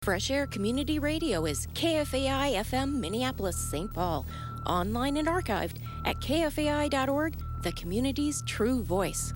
Fresh Air Community Radio is KFAI FM Minneapolis, St. Paul. Online and archived at kfai.org, the community's true voice.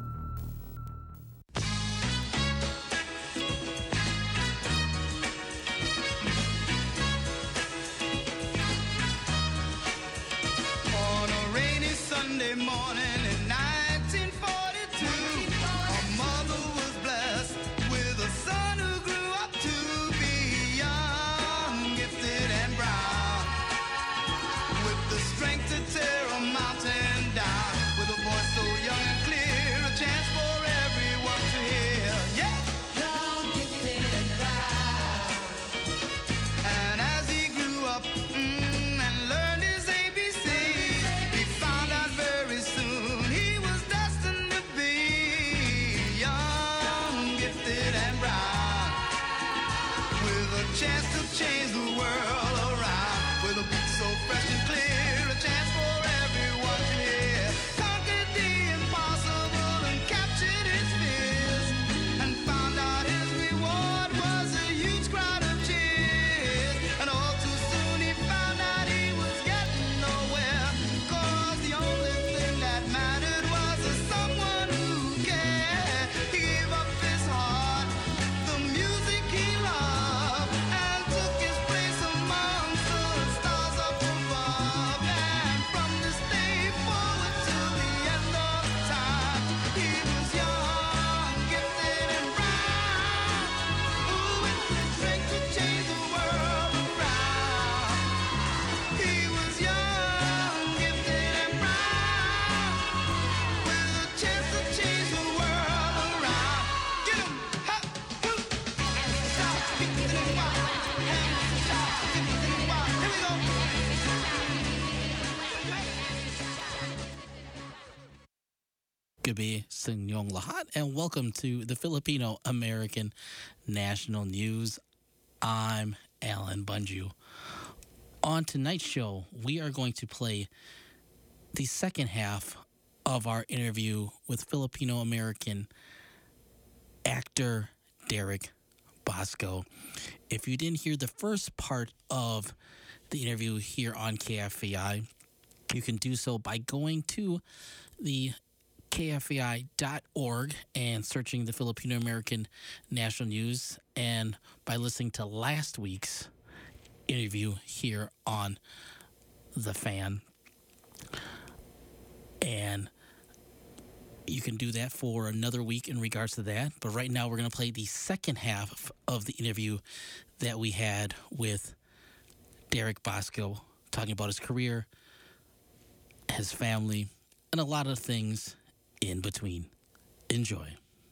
On a rainy Sunday morning in 1942, a mother was blessed with a son who grew up to be young, gifted and brown, with the strength to tear a mountain down, with a voice so young and clear, a chance for everyone to hear. Yeah! Young, gifted and brown. And as he grew up and learned his ABC, he found out very soon he was destined to be young, gifted and brown, with a chance to change the world around, with a beat so fresh and clear, a chance for everyone to hear. Conquered the impossible and captured his fears, and found out his reward was a huge crowd of cheers. And all too soon he found out he was getting nowhere, 'cause the only thing that mattered was someone who cared. He gave up his heart, the music he loved, and took his place amongst the stars up above. And from this day forward till the end of time, he was young, gifted and brown. Ooh, with the strength to change the world around. He was young, gifted and brown, with a chance to change the world around. Get 'em, ha, hoo, and shout, gifted and wild, and shout, gifted and wild. Here we go. Gabi Senyong Lahat, and welcome to the Filipino American National News. I'm Alan Bunju. On tonight's show, we are going to play the second half of our interview with Filipino American actor Derek Bosco. If you didn't hear the first part of the interview here on KFAI, you can do so by going to the kfai.org and searching the Filipino American National News, and by listening to last week's interview here on The Fan. And you can do that for another week in regards to that. But right now we're going to play the second half of the interview that we had with Derek Bosco, talking about his career, his family, and a lot of things in between. Enjoy.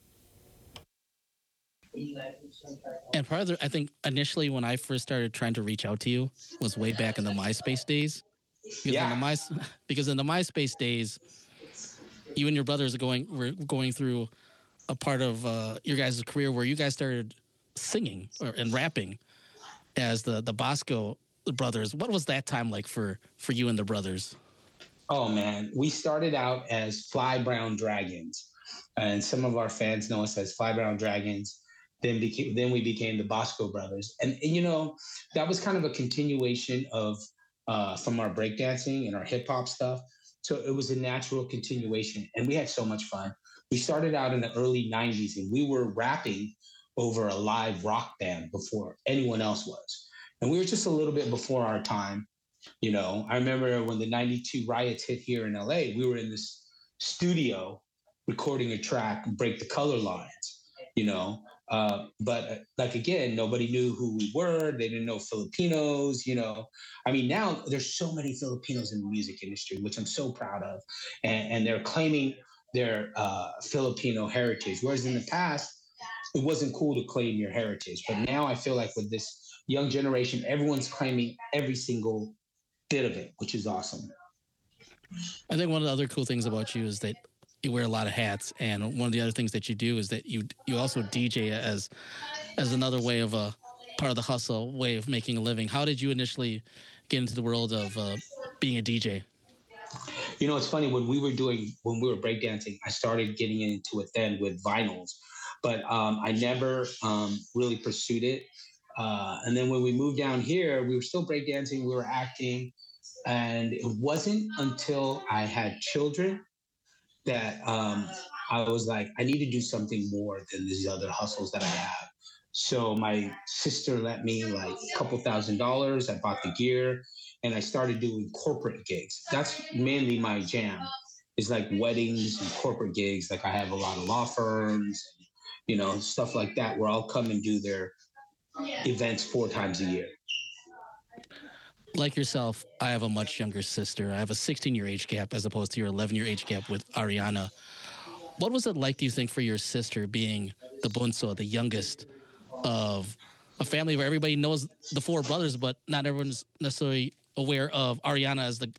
And part of the, I think initially when I first started trying to reach out to you was way back in the MySpace days. Because in the MySpace days, you and your brothers were going through a part of your guys' career where you guys started singing and rapping as the Bosco brothers. What was that time like for you and the brothers? Oh man, we started out as Fly Brown Dragons, and some of our fans know us as Fly Brown Dragons. Then we became the Bosco Brothers, and you know that was kind of a continuation of from our breakdancing and our hip hop stuff. So it was a natural continuation, and we had so much fun. We started out in the early '90s, and we were rapping over a live rock band before anyone else was, and we were just a little bit before our time. You know, I remember when the '92 riots hit here in LA, we were in this studio recording a track, Break the Color Lines, you know. But like, again, nobody knew who we were. They didn't know Filipinos, you know. I mean, now there's so many Filipinos in the music industry, which I'm so proud of. And they're claiming their Filipino heritage. Whereas in the past, it wasn't cool to claim your heritage. But now I feel like with this young generation, everyone's claiming every single bit of it, which is awesome. I think one of the other cool things about you is that you wear a lot of hats, and one of the other things that you do is that you also DJ as another way of a part of the hustle, way of making a living. How did you initially get into the world of being a DJ? You know, it's funny, when we were breakdancing, I started getting into it then with vinyls, but I never really pursued it. And then when we moved down here, we were still breakdancing, we were acting. And it wasn't until I had children that I was like, I need to do something more than these other hustles that I have. So my sister lent me like a couple $1,000s. I bought the gear and I started doing corporate gigs. That's mainly my jam. Is like weddings and corporate gigs. Like I have a lot of law firms, stuff like that, where I'll come and do their events 4 times a year. Like yourself, I have a much younger sister. I have a 16-year age gap as opposed to your 11-year age gap with Ariana. What was it like, do you think, for your sister being the bunso, the youngest of a family where everybody knows the 4 brothers, but not everyone's necessarily aware of Ariana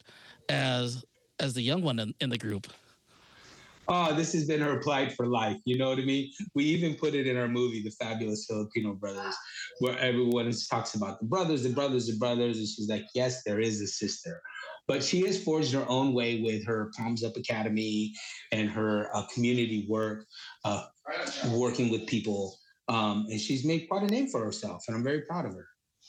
as the young one in the group? Oh, this has been her plight for life. You know what I mean? We even put it in our movie, The Fabulous Filipino Brothers, where everyone talks about the brothers, the brothers, the brothers. And she's like, yes, there is a sister. But she has forged her own way with her Palms Up Academy and her community work, working with people. And she's made quite a name for herself. And I'm very proud of her.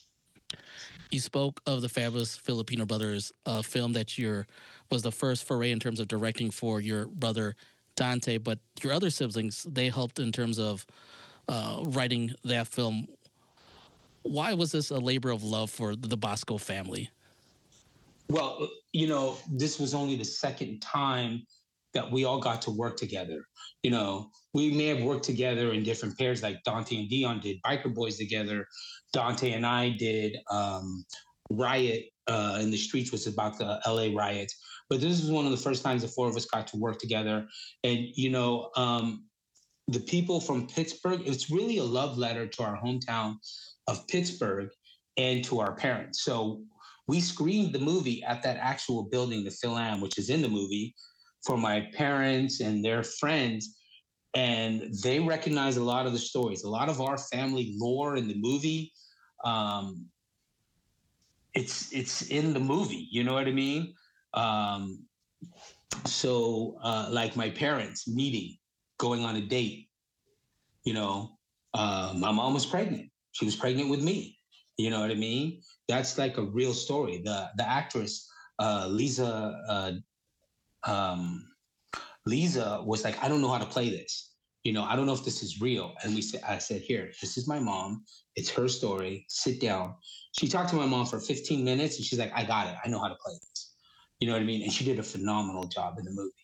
You spoke of The Fabulous Filipino Brothers, a film that was the first foray in terms of directing for your brother Dante, but your other siblings, they helped in terms of writing that film. Why was this a labor of love for the Bosco family? Well, this was only the second time that we all got to work together. We may have worked together in different pairs, like Dante and Dion did Biker Boys together. Dante and I did Riot in the Streets, was about the LA riots. But this was one of the first times the 4 of us got to work together. And, the people from Pittsburgh, it's really a love letter to our hometown of Pittsburgh and to our parents. So we screened the movie at that actual building, the Phil-Am, which is in the movie, for my parents and their friends. And they recognize a lot of the stories, a lot of our family lore in the movie. It's in the movie, you know what I mean? So like my parents meeting, going on a date, my mom was pregnant. She was pregnant with me. You know what I mean? That's like a real story. The actress, Lisa was like, I don't know how to play this. I don't know if this is real. And I said, here, this is my mom. It's her story. Sit down. She talked to my mom for 15 minutes and she's like, I got it. I know how to play this. You know what I mean? And she did a phenomenal job in the movie.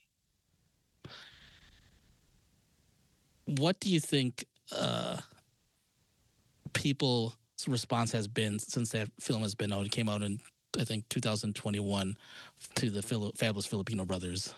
What do you think people's response has been since that film has been out? It came out in, I think, 2021 to the Fabulous Filipino Brothers.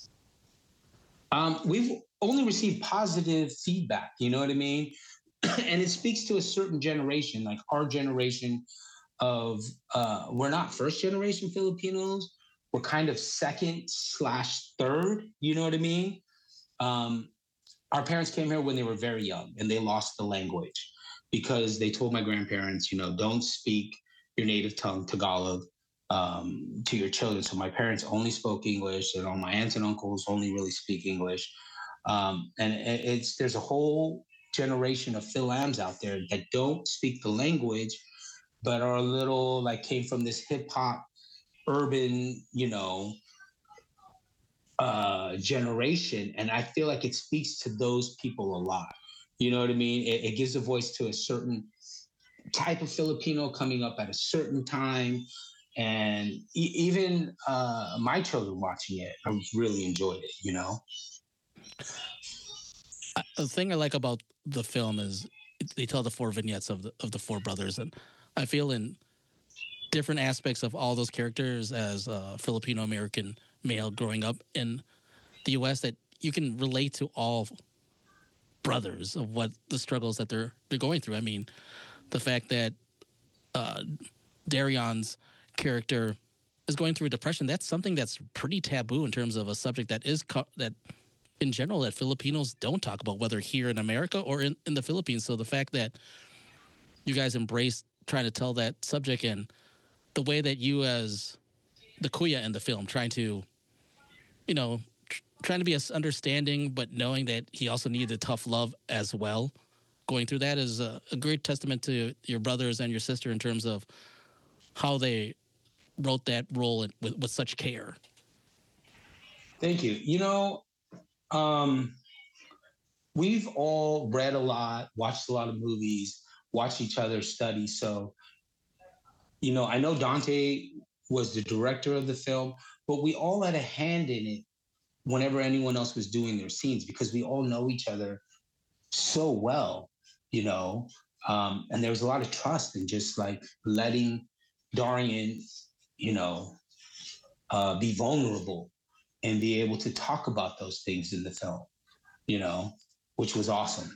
We've only received positive feedback, you know what I mean? And it speaks to a certain generation, like our generation of, we're not first generation Filipinos. We're kind of second/third, you know what I mean? Our parents came here when they were very young and they lost the language because they told my grandparents, don't speak your native tongue, Tagalog, to your children. So my parents only spoke English, and all my aunts and uncles only really speak English. And there's a whole generation of Phil-Ams out there that don't speak the language, but are a little came from this hip hop, urban, generation. And I feel like it speaks to those people a lot. You know what I mean? It gives a voice to a certain type of Filipino coming up at a certain time. And even my children watching it, I really enjoyed it, The thing I like about the film is they tell the 4 vignettes of the 4 brothers, and I feel in different aspects of all those characters as a Filipino American male growing up in the U.S. that you can relate to all brothers of what the struggles that they're going through. I mean, the fact that Darion's character is going through depression, that's something that's pretty taboo in terms of a subject that is that in general that Filipinos don't talk about, whether here in America or in the Philippines. So the fact that you guys embrace trying to tell that subject, and the way that you as the kuya in the film trying to trying to be understanding, but knowing that he also needed tough love as well, going through that is a great testament to your brothers and your sister in terms of how they wrote that role with such care. Thank you. You know, um, we've all read a lot, watched a lot of movies, watched each other study. So, you know, I know Dante was the director of the film, but we all had a hand in it whenever anyone else was doing their scenes because we all know each other so well, you know. And there was a lot of trust in just like letting Darian, you know, be vulnerable and be able to talk about those things in the film, you know, which was awesome.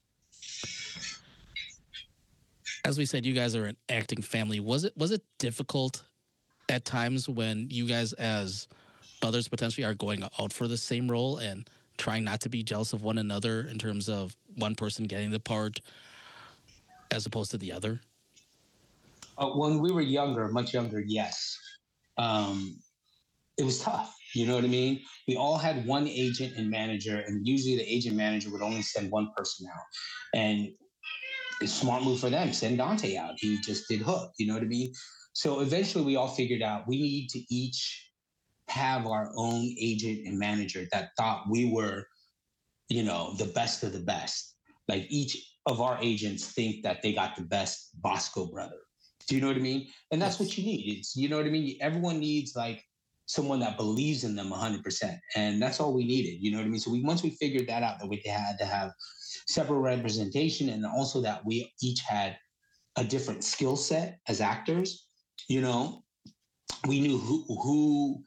As we said, you guys are an acting family. Was it difficult at times when you guys as brothers potentially are going out for the same role and trying not to be jealous of one another in terms of one person getting the part as opposed to the other? When we were younger, much younger, yes. It was tough. You know what I mean? We all had one agent and manager, and usually the agent manager would only send one person out. And it's a smart move for them. Send Dante out. He just did Hook. You know what I mean? So eventually we all figured out we need to each have our own agent and manager that thought we were, you know, the best of the best. Like each of our agents think that they got the best Bosco brother. Do you know what I mean? And that's what you need. It's, you know what I mean? Everyone needs like someone that believes in them 100%. And that's all we needed. You know what I mean? So once we figured that out, that we had to have separate representation and also that we each had a different skill set as actors, you know, we knew who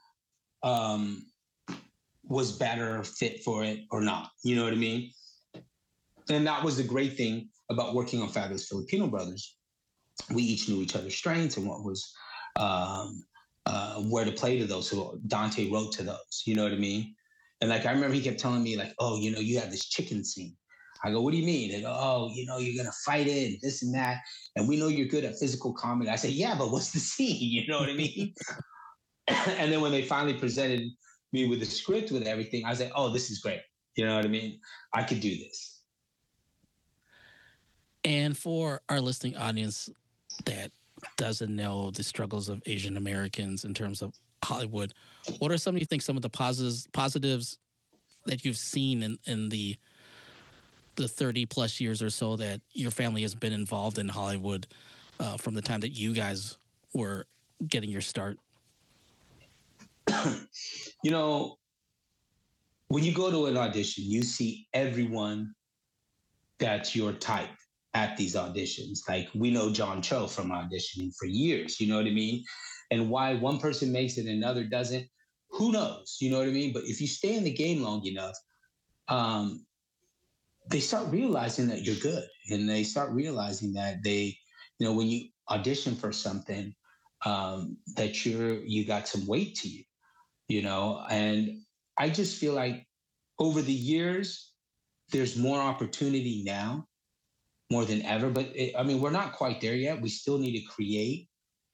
was better fit for it or not. You know what I mean? And that was the great thing about working on Fabulous Filipino Brothers. We each knew each other's strengths and what was where to play to those. So Dante wrote to those. You know what I mean? And like I remember he kept telling me like, "Oh, you know, you have this chicken scene." I go, "What do you mean?" They go, "Oh, you know, you're gonna fight it, this and that, and we know you're good at physical comedy." I said, "Yeah, but what's the scene?" You know what I mean? And then when they finally presented me with the script with everything, I was like, "Oh, this is great." You know what I mean? I could do this. And for our listening audience that doesn't know the struggles of Asian Americans in terms of Hollywood, what are some of the positives that you've seen in the 30 plus years or so that your family has been involved in Hollywood from the time that you guys were getting your start? You know, when you go to an audition, you see everyone that's your type at these auditions. Like we know John Cho from auditioning for years, you know what I mean? And why one person makes it and another doesn't, who knows? You know what I mean? But if you stay in the game long enough, they start realizing that you're good. And they start realizing that they, you know, when you audition for something, that you got some weight to you, you know? And I just feel like over the years, there's more opportunity now more than ever. But I mean, we're not quite there yet. We still need to create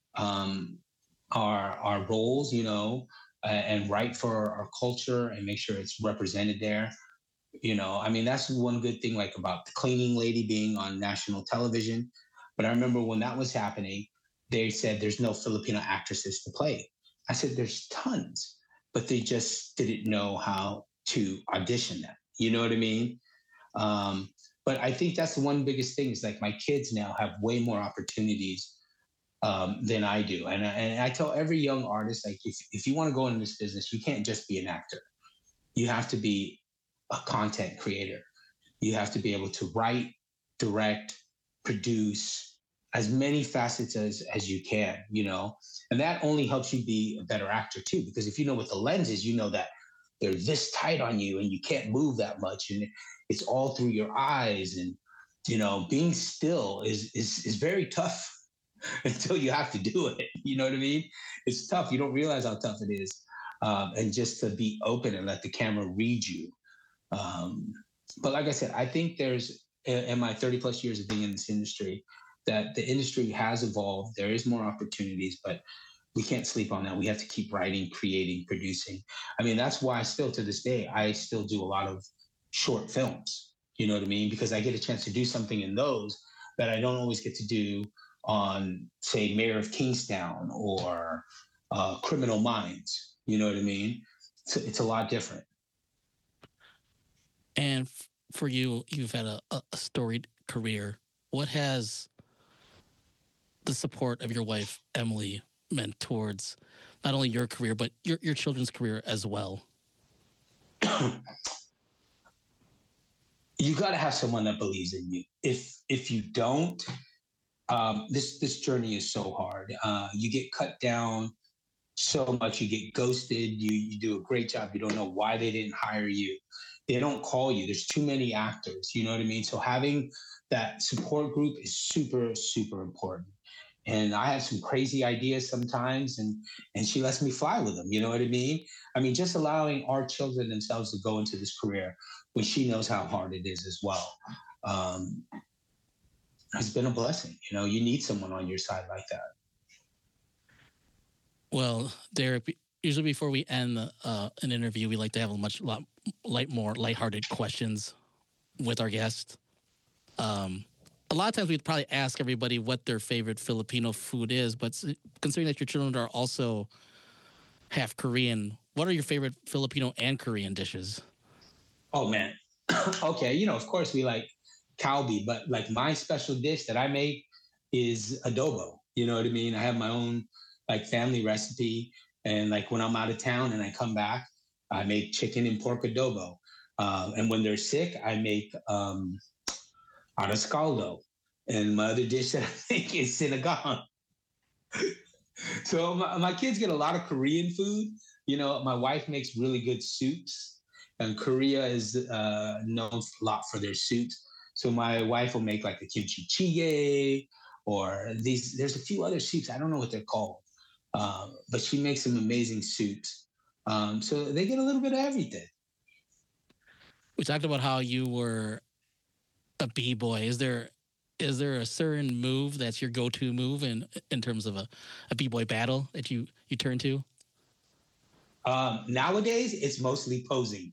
our roles, you know, and write for our culture and make sure it's represented there. You know, I mean, that's one good thing, like about the cleaning lady being on national television. But I remember when that was happening, they said there's no Filipino actresses to play. I said there's tons, but they just didn't know how to audition them. You know what I mean? But I think that's the one biggest thing is like my kids now have way more opportunities than I do. And I tell every young artist, like, if you want to go into this business, you can't just be an actor. You have to be a content creator. You have to be able to write, direct, produce as many facets as you can, you know, and that only helps you be a better actor too, because if you know what the lens is, you know that they're this tight on you and you can't move that much. And it's all through your eyes. And, you know, being still is very tough until you have to do it. You know what I mean? It's tough. You don't realize how tough it is. And just to be open and let the camera read you. But like I said, I think there's, in my 30 plus years of being in this industry, that the industry has evolved. There is more opportunities, but we can't sleep on that. We have to keep writing, creating, producing. I mean, that's why still to this day, I still do a lot of short films. You know what I mean? Because I get a chance to do something in those that I don't always get to do on, say, Mayor of Kingstown or Criminal Minds. You know what I mean? It's a lot different. And for you, you've had a storied career. What has the support of your wife, Emily, meant towards not only your career, but your children's career as well? You got to have someone that believes in you. If you don't, this journey is so hard. You get cut down so much. You get ghosted. You do a great job. You don't know why they didn't hire you. They don't call you. There's too many actors. You know what I mean? So having that support group is super, super important. And I have some crazy ideas sometimes, and she lets me fly with them. You know what I mean? I mean, just allowing our children themselves to go into this career when she knows how hard it is as well, has been a blessing. You know, you need someone on your side like that. Well, Derek, usually before we end an interview, we like to have more lighthearted questions with our guest. A lot of times we'd probably ask everybody what their favorite Filipino food is, but considering that your children are also half Korean, what are your favorite Filipino and Korean dishes? Oh, man. Okay, you know, of course we like kalbi, but like my special dish that I make is adobo. You know what I mean? I have my own like family recipe, and like when I'm out of town and I come back, I make chicken and pork adobo. And when they're sick, I make arroz caldo. And my other dish that I make is sinigang. So my kids get a lot of Korean food. You know, my wife makes really good soups, and Korea is known a lot for their soups. So my wife will make like the kimchi jjigae or these. There's a few other soups. I don't know what they're called, but she makes some amazing soups. So they get a little bit of everything. We talked about how you were a b-boy. Is there a certain move that's your go-to move in terms of a b-boy battle that you turn to? Nowadays, it's mostly posing.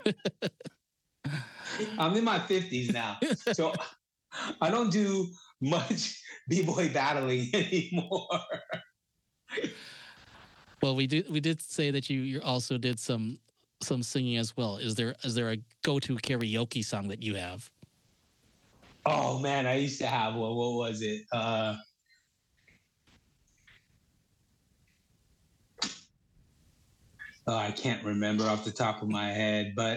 I'm in my 50s now, so I don't do much b-boy battling anymore. Well, we did say that you also did some singing as well. Is there a go-to karaoke song that you have? Oh man, I used to have one. What was it? I can't remember off the top of my head, but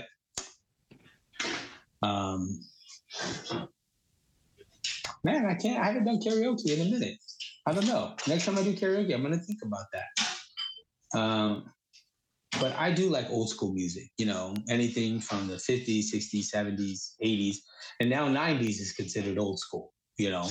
man, I haven't done karaoke in a minute. I don't know. Next time I do karaoke, I'm gonna think about that. But I do like old school music, you know, anything from the 50s, 60s, 70s, 80s, and now 90s is considered old school, you know.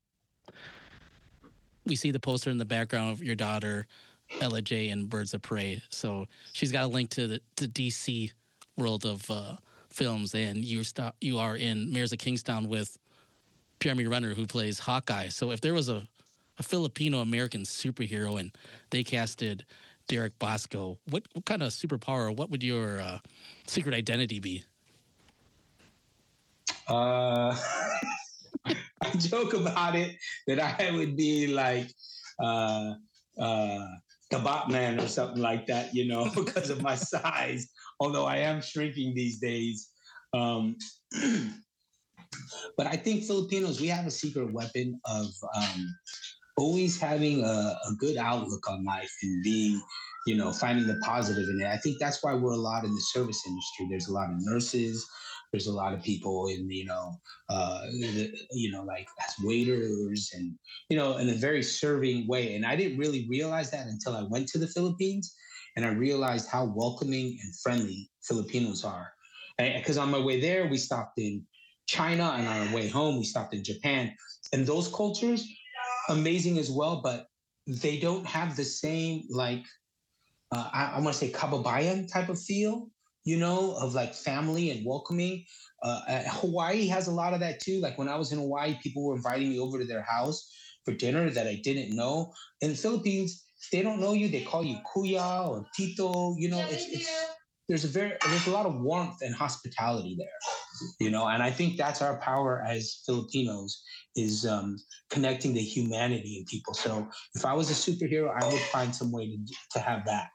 We see the poster in the background of your daughter, Ella J, and Birds of Prey. So she's got a link to the DC world of films, and you are in Mayors of Kingstown with Jeremy Renner, who plays Hawkeye. So if there was a Filipino-American superhero and they casted Derek Bosco, what kind of superpower, what would your secret identity be? I joke about it that I would be like the Batman or something like that, you know, because of my size, although I am shrinking these days. But I think Filipinos, we have a secret weapon of always having a good outlook on life and being, you know, finding the positive in it. I think that's why we're a lot in the service industry. There's a lot of nurses. There's a lot of people in, like as waiters and, you know, in a very serving way. And I didn't really realize that until I went to the Philippines, and I realized how welcoming and friendly Filipinos are. Because on my way there, we stopped in China, and on our way home, we stopped in Japan. And those cultures, amazing as well, but they don't have the same, like, I want to say kababayan type of feel, you know, of like family and welcoming. Hawaii has a lot of that too. Like when I was in Hawaii, people were inviting me over to their house for dinner that I didn't know. In the Philippines, they don't know you. They call you kuya or tito. You know, there's a lot of warmth and hospitality there, and I think that's our power as Filipinos is connecting the humanity in people. So if I was a superhero, I would find some way to have that,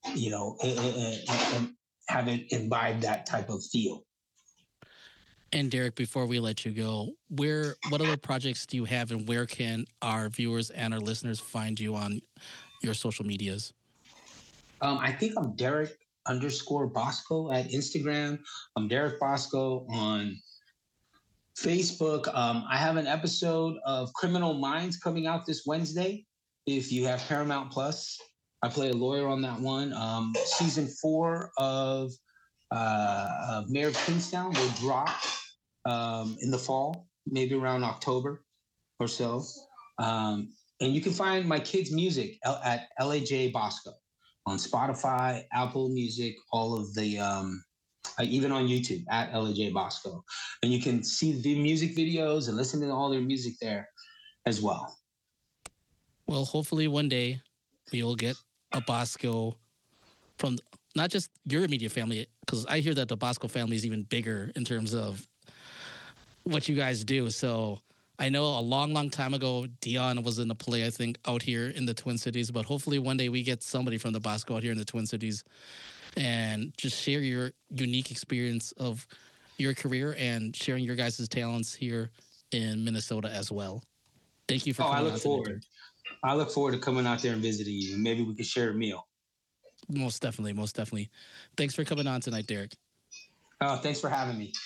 and have it imbibe that type of feel. And Derek, before we let you go, what other projects do you have, and where can our viewers and our listeners find you on your social medias? I think I'm Derek_Bosco at Instagram. I'm Derek Bosco on Facebook. I have an episode of Criminal Minds coming out this Wednesday. If you have Paramount Plus, I play a lawyer on that one. Season 4 of Mayor of Kingstown will drop in the fall, maybe around October or so. And you can find my kids' music at LAJ Bosco on Spotify, Apple Music, all of the, even on YouTube at LAJ Bosco. And you can see the music videos and listen to all their music there as well. Well, hopefully one day we'll get a Bosco from not just your immediate family, because I hear that the Bosco family is even bigger in terms of what you guys do. So I know a long, long time ago, Dion was in a play, I think, out here in the Twin Cities. But hopefully one day we get somebody from the Bosco out here in the Twin Cities and just share your unique experience of your career and sharing your guys' talents here in Minnesota as well. Thank you for coming. I look forward to coming out there and visiting you. Maybe we could share a meal. Most definitely, most definitely. Thanks for coming on tonight, Derek. Oh, thanks for having me.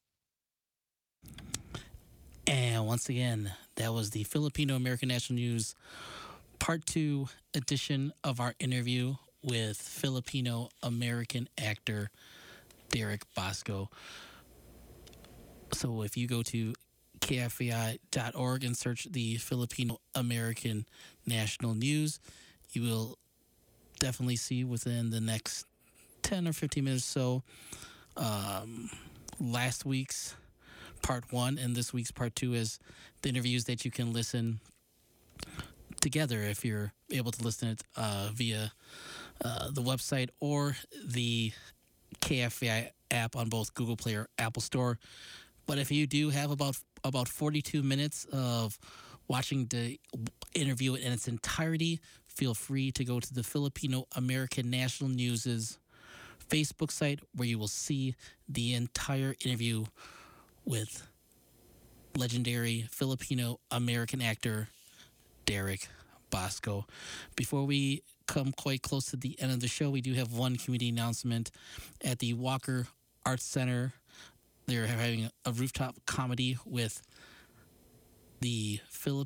And once again, that was the Filipino American National News Part 2 edition of our interview with Filipino American actor Derek Bosco. So if you go to KFAI.org and search the Filipino American National News, you will definitely see within the next 10 or 15 minutes or so last week's Part 1 and this week's Part 2 is the interviews that you can listen together if you're able to listen it via the website or the KFAI app on both Google Play or Apple Store. But if you do have about 42 minutes of watching the interview in its entirety, feel free to go to the Filipino American National News's Facebook site, where you will see the entire interview with legendary Filipino American actor Derek Bosco. Before we come quite close to the end of the show, we do have one community announcement. At the Walker Arts Center, they're having a rooftop comedy with the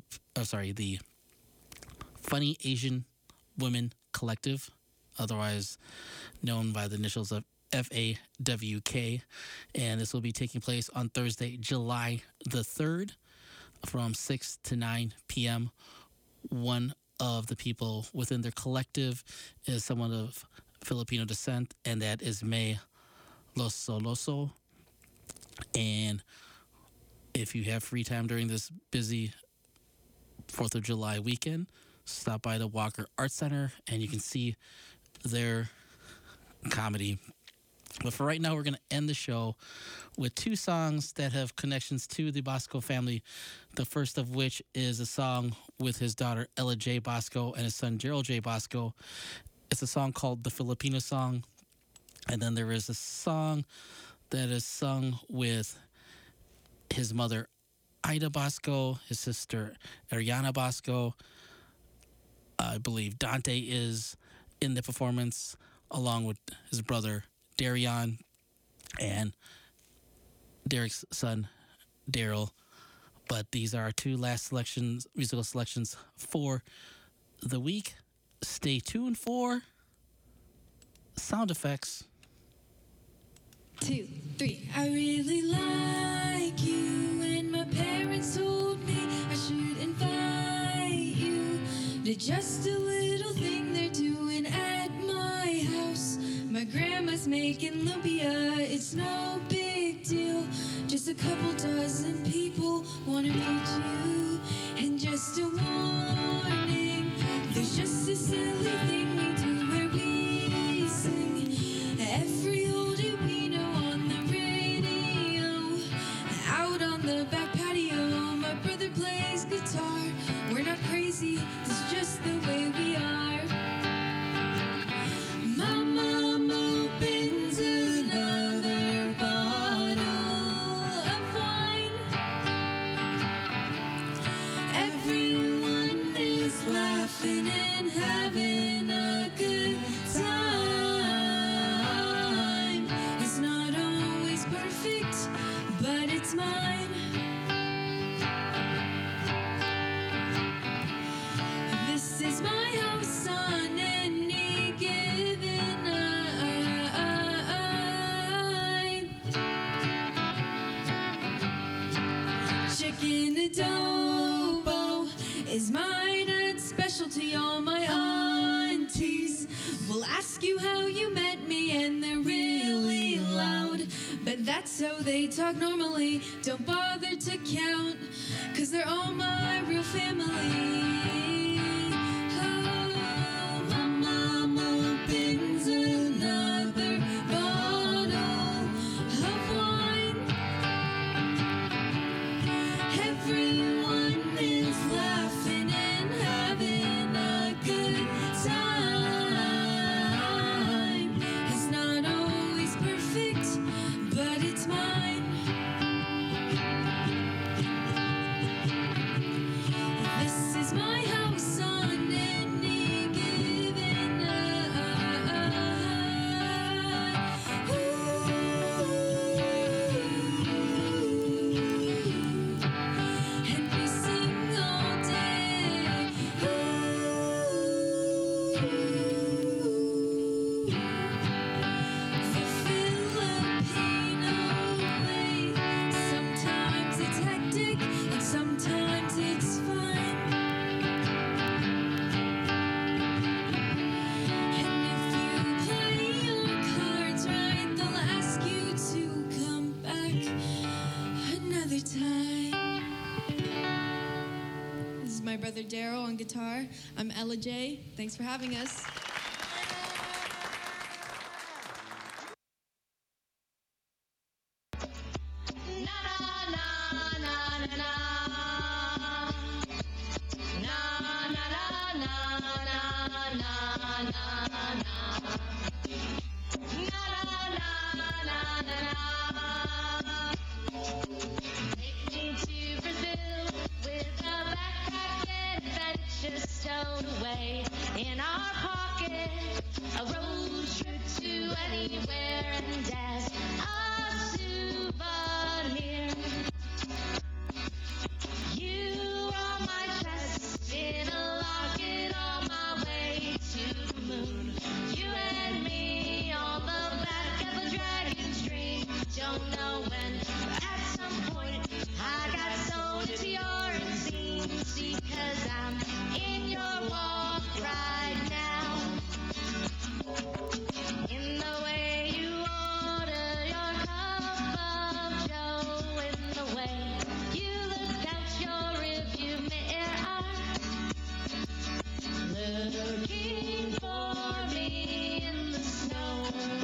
Funny Asian Women Collective, otherwise known by the initials of FAWK, and this will be taking place on Thursday, July the 3rd from 6 to 9 p.m. One of the people within their collective is someone of Filipino descent, and that is May Losoloso. And if you have free time during this busy 4th of July weekend, stop by the Walker Arts Center and you can see their comedy. But for right now, we're going to end the show with two songs that have connections to the Bosco family. The first of which is a song with his daughter Ella J. Bosco and his son Gerald J. Bosco. It's a song called The Filipino Song. And then there is a song that is sung with his mother Ida Bosco, his sister Ariana Bosco. I believe Dante is in the performance along with his brother Darion and Derek's son Daryl. But these are our two last musical selections for the week. Stay tuned for sound effects. 2, 3. I really like you, and my parents told me I should invite you to just a little thing they're doing at my house. My grandma's making lumpia, it's no big deal. Just a couple dozen people wanna meet you. And just a warning, there's just a silly thing we do where we sing every see, it's just the way we are. My mom opens another bottle of wine. Everyone is laughing and having a good time. It's not always perfect, but it's mine. This is my house on any given night. Chicken adobo is mine and special to all my aunties. Will ask you how you met me and they're really loud, but that's how they talk normally. Don't bother to count, 'cause they're all my real family. Oh, my mom opens another bottle of wine. Everyone is laughing and having a good time. It's not always perfect, but it's mine. This is my house on any given night. And we sing all day. The Filipino way. Sometimes it's hectic and sometimes it's fun. And if you play your cards right, they'll ask you to come back another time. This is my brother Daryl on guitar. I'm Ella J. Thanks for having us. Take me to Brazil with a backpack adventure stowed away in our pocket. A road trip to anywhere and as a souvenir. You are my chest in a locket on my way to the moon. You and me on the back of a dragon's dream. Don't know when, but at some point I got sewn into your scenes because I'm in your walk right now. In the way you order your cup of joe, in the way you look out your rearview mirror, looking for me in the snow.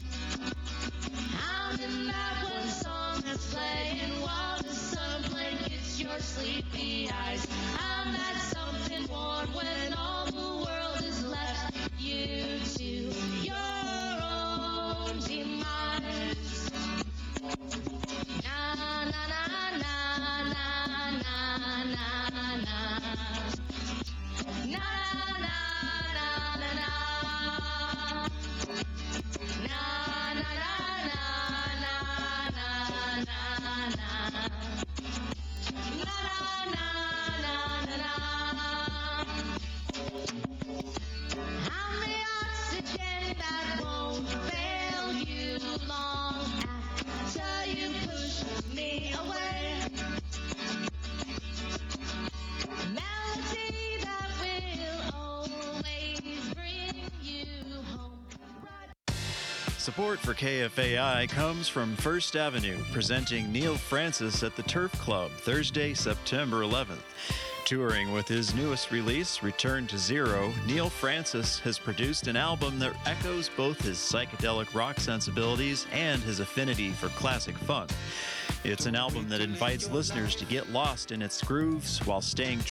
I'm in that one song that's playing while the sun blankets your sleepy eyes. I'm that something warm when all the world is left you to your own demise. Na na na na na na na na. Na na na na na. Na na na na na na na na. Na na na na na. I'm the oxygen that won't fail you long after you push me away. Melody that will always bring you home. Support for KFAI comes from First Avenue, presenting Neil Francis at the Turf Club Thursday, September 11th. Touring with his newest release, Return to Zero, Neil Francis has produced an album that echoes both his psychedelic rock sensibilities and his affinity for classic funk. It's an album that invites listeners to get lost in its grooves while staying